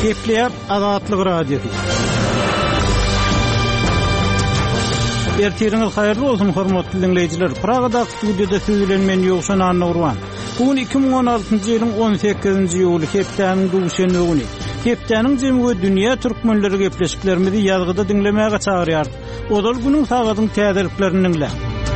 Gepleýär Azatlyk radiosu. Ertiriňiz haýyrly bolsun hormatly dinleýijiler. Pragada studiyada söýlenmen ýokşan Anna Urban. Bugün 2016-njy ýylyň 18-nji ýuly hepdäniň duşany güni. Hepdäniň jemgy dünýä türkmenleri gepleşiklerimizi ýazgyda dinlemäge çagyrýar. Odal günüň sagatyň täzeliklerini dinle.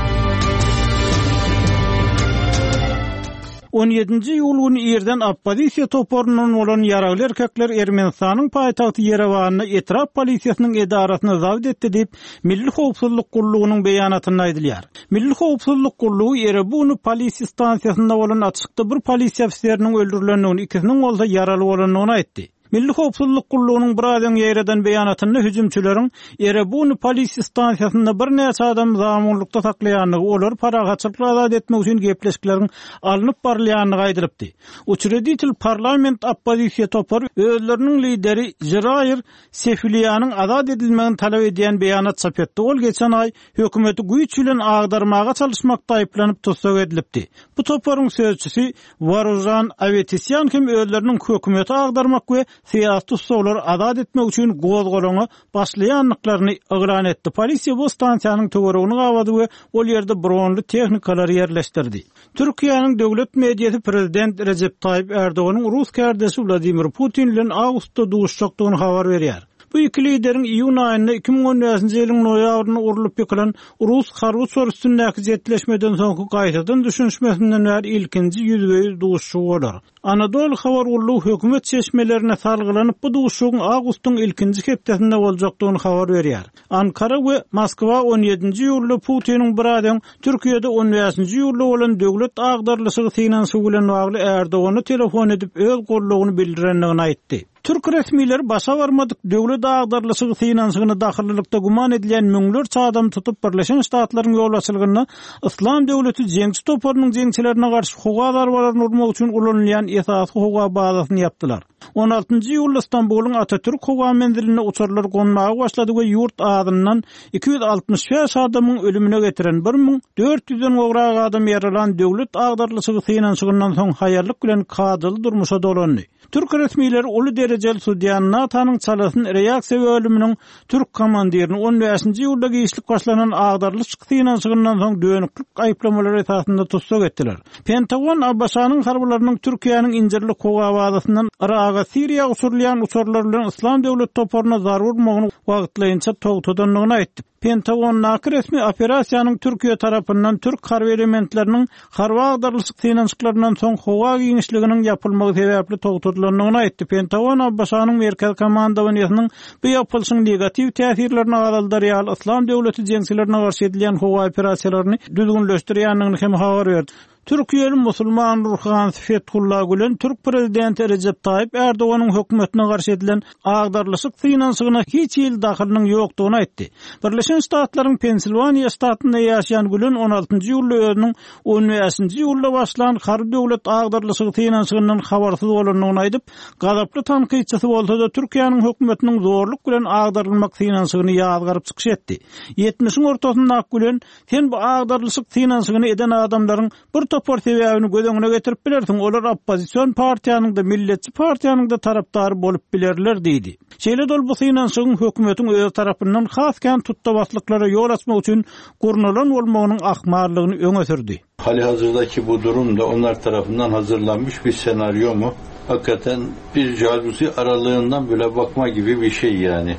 17-nji ýyl güni ýerden oppozisiýa toporundan bolan ýaragly erkekler Ermenistanyň paýtagty Yerewanyny etraf polisiýasynyň edarasyna zawd etdi diýip Milli Howpsuzlyk Gurulugynyň beýanatyny aýdylýar. Milli Howpsuzlyk Gurulugy Erebuny polisiýa stansiýasynda bolan açykda bir polisiýa ofiseriniň öldürilendigini, ikisiniň bolsa ýaraly bolanyny aýtdy. Milli Howpsuzlyk Gurulugynyň biraden ýerden beýanatyny hüjümçüleriň Erebuny polisiýa stansiýasynda bir näçe adam zamynlykda saklaýanlygy, olar paragatçylyk azad etmek üçin gepleşikleriň alınıp barylýanyny gaýdyrypdy. Uçreditil parlament oppozisiýa topory özleriniň lideri Jiraýir Sefiliýanyň azad edilmegini talap edýän beýanat çap etdi. Ol geçen ay hökümeti güýç bilen agdarmaga çalışmakda aýplanyp tutsak edilipdi. Bu toporyň sözçüsi Varuzan Avetisiýan kim özleriniň hökümeti agdarmak we siyasi soğlar azad etmek üçin gozgolany başlaýanlyklaryny ýylan etdi. Polisiýa bu stansiýanyň töweregini gawady we ol ýerde dronly tehnikalary ýerleşdirdi. Türkiýanyň döwlet mediýasy prezident Recep Tayyip Erdoğanyň Rus kärdesi Vladimir Putin bilen awgustda duşuşykdygyny habar berýär. Bu iki liderin iyun ayında 2014-nji ýylyň noýabryna urulyp ýekilen Rus harby soruşturmagy jetleşmeden soňky gaýtadan düşünşmesinden bäri ilkinji ýüzbeýüz duşuşy bolar. Anadolu Habar Gurulugy hökümet çeşmelerine salgylanyp bu duşuşyň awgustyň ilkinji hepdesinde boljakdygyny habar berýär. Ankara we Moskwa 17-nji ýylda Putiniň biraden Türkiýede 15-nji ýylda bolan döwlet agdarlyşygy finansiýa bilen bagly Erdoğany telefon edip öz gorlugyny bildirendigini aýtdy. Türk resmileri başa varmadyk döwlet agdarlyşygy finansiýasyna dahillykda guman edilen müňlerçe adam tutup Birleşen Ştatlaryň ýolbaşçylygyna İslam döwleti jeňçi toporunyň jeňçilerine garşy hukuka darbarlaryny urmak üçin ulanýan esasy hukuka bazasyny yapdylar. 16-njy ýylda Istanbulyň Atatürk hukuka menziline uçurlar gonmagy başlady we ýurt adyndan 265 adamyň ölümine getiren 1400-den gowrak adam ýaralan döwlet agdarlyşygy finansiýasyndan soň haýarlyk bilen kadyly durmuşa dolandy. Türk resmileri ulu dereceli Sudiyan Natanyň çalasyny reaksiýa we ölüminiň Türk komandirini 15-nji ýylda giýişlik başlanan agdarlyşyk finansiýasyndan soň dönüklik aýplamalary esasynda tutsak etdiler. Pentagon Abbasanyň harbalarynyň Türkiýanyň injirlik hukuka bazasyndan Iraga, Siriýa uçurlayan uçurlar bilen İslam döwlet toporuny zarar urmagyny wagtlaýynça togutadanlygyny aýtdy. Pentagon nakir resmi operasiýanyň Türkiýe tarapyndan Türk harby elementleriniň harby agdarlyşyk finansiýalaryndan soň hukuka giňişliginiň ýapylmagy sebäpli togutadanlygyny aýtdy. Pentagon Abbasanyň merkez komandawasynyň bu ýapylşyň negativ täsirlerini agaldyrýar, İslam döwleti jeňçilerine garşy edilen hukuka operasiýalaryny düzgünleşdirýändigini hem habar berdi. Türkiýeli musulman ruhany Fethullah Gülen Türk prezidenti Recep Tayyip Erdoğanyň hökümetine garşy edilen agdarlyşyk finansiýasyna hiç ýyl dahylynyň ýokdugyny aýtdy. Birleşen Ştatlaryň Pensilvaniya ştatynda ýaşaýan Gülen 16-njy ýylda özüniň 15-nji ýylda başlanan harby döwlet agdarlyşyk finansiýasyndan habarsyz bolanyny aýdyp, gazaply tanqidçisi bolsa-da Türkiýanyň hökümetiniň zorluk bilen agdarylmak finansiýasyny ýazgaryp çykyş etdi. 70-iň ortasynda Gülen, "Sen bu agdarlyşyk finansiýasyny eden adamlaryň bir topor sebäbini gözeňine getirip bilersiň, olar oppozisiýon partiýanyň da milletçi partiýanyň da tarapdary bolup bilerler" diýdi. Şeýle dol bu finansiýasyň hökümetiň öz tarapyndan hasken tutdawatlyklary ýol açmak üçin gurnulan bolmagynyň ahmarlygyny öňe sürdi. Halihazırdaki bu durum da onlar tarafından hazırlanmış bir senaryo mu? Hakikaten bir jaluzi aralığından böyle bakma gibi bir şey yani.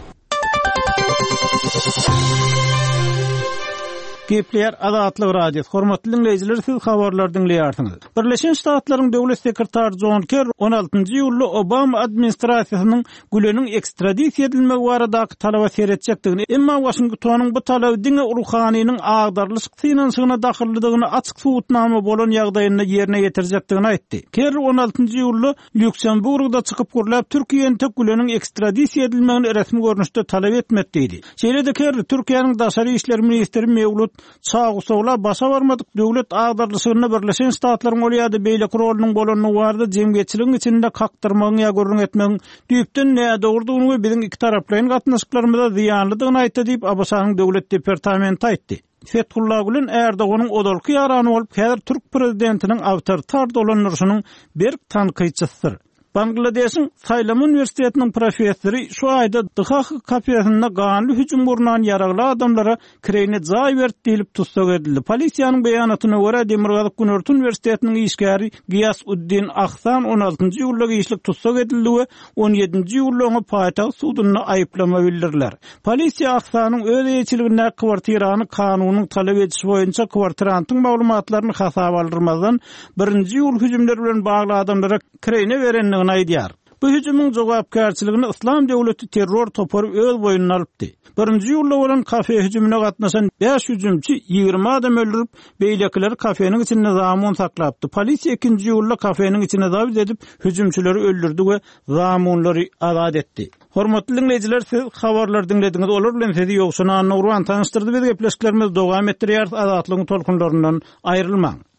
Gepleýär Azatlyk radiosu. Hormatly dinleýijiler, siz habarlar dinleýärsiňiz. Birleşen Ştatlaryň döwlet sekretary John Kerry 16-njy ýylda Obama administrasiýasynyň Güleniň ekstradisiýa edilmegi baradaky talaba seretjekdigini, emma Washingtonyň bu talaby diňe ruhanynyň agdarlyşyk finansiýasyna dahilligini açyk suwutnama bolan ýagdaýynda ýerine ýetirjekdigini aýtdy. Kerry 16-njy ýylda Lüksemburgda çykyp gürläp Türkiýeň Güleniň ekstradisiýa edilmegini resmi görnüşde talap etmekdi diýdi. Şeýle-de Kerry Türkiýanyň daşary işler ministri Mevlut Çağusowla başa barmadyk döwlet agdarlyşygyna Birleşen Ştatlaryň bolýady beýle rolüniň bolanyny bardy jemgyýetçiligiň içinde kakdyrmagyň ýa görüň etmegiň düýpden näde dogurdygyny we biziň iki taraplaryň gatnaşyklarymyza ziýanlydygyny aýtdy diýip Abbasanyň döwlet departamenti aýtdy. Fethullah Gülen Erdoğanyň odolky ýarany bolup, häzir Türk prezidentiniň awtoritar dolanýarynyň bir tanqidçisidir. Bangladeş'in Saylam Üniversitetining professori şu ayda Dıhaq kafesinde ganly hüjüm urunan yaragly adamlara kireyne jaý berdi diýilip tutsak edildi. Polisiýanyň beýanatyna görä Demirgazyk Günörtü Üniversitetiniň işgäri Giyas Uddin Ahsan 16-njy ýylda geçlik tutsak edildi we 17-nji ýylda paýtagy sudyna aýyplama bildirdiler. Polisiýa Ahsanyň öz eýçiliginde kwartirany kanunyň talap etişi boýunça kwartirantyň maglumatlaryny hasaba aldyrmazdan birinji ýyl hüjümleri bilen bagly adamlara kireyne berenligini aýdýar. Bu hüjümüň jogapkärçiligini Islam döwleti terror topory öz boýuna alypdy. Birinji ýylda bolan kafe hüjümine gatnaşan 5 hüjümçi 20 adam öldürüp, beýlekiler kafeniň içinde zamun saklapdy. Polisiýa ikinji ýylda kafeniň içine zabit edip, hüjümçileri öldürdi we zamunlary azat etdi. Hormatly dinleyijiler, siz habarlar dinlediňiz. Olar bilen sizi ýokşuna Nurwan tanıştyrdy. Biz gepleşiklerimiz dowam etdirýär. Azatlygyň tolkunlaryndan aýrylmaň.